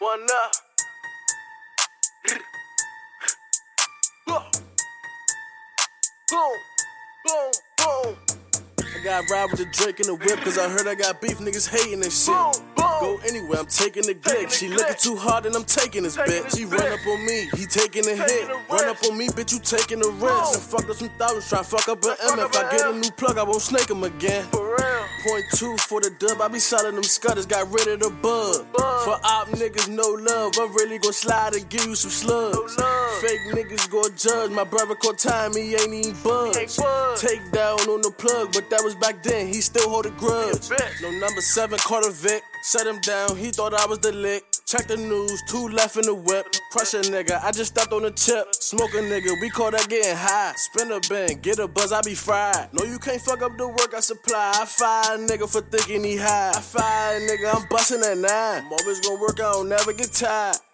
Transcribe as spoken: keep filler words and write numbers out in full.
One up. Boom, boom, boom. I got ride with the Drake in the whip, cause I heard I got beef, niggas hating this shit. Boom, boom. Go anywhere, I'm taking the glick. She looking too hard and I'm taking this bitch. He run up on me, he taking a hit. Run up on me, bitch, you taking a risk. And fucked up some thousands, try fuck up an M. If I get a new plug, I won't snake him again. Point two for the dub, I be selling them scutters, got rid of the bug. For op niggas, no love, I'm really gon' slide and give you some slugs. Fake niggas gon' judge, my brother caught time, he ain't even budge. Take down on the plug, but that was back then, he still hold a grudge. No number seven, caught a Vic, set him down, he thought I was the lick. Check the news, two left in the whip. Crush a nigga, I just stepped on the chip. Smoke a nigga, we call that getting high. Spin a bend, get a buzz, I be fried. No, you can't fuck up the work I supply. I fire a nigga for thinking he high. I fire a nigga, I'm busting at nine. I'm always gonna work, I don't never get tired.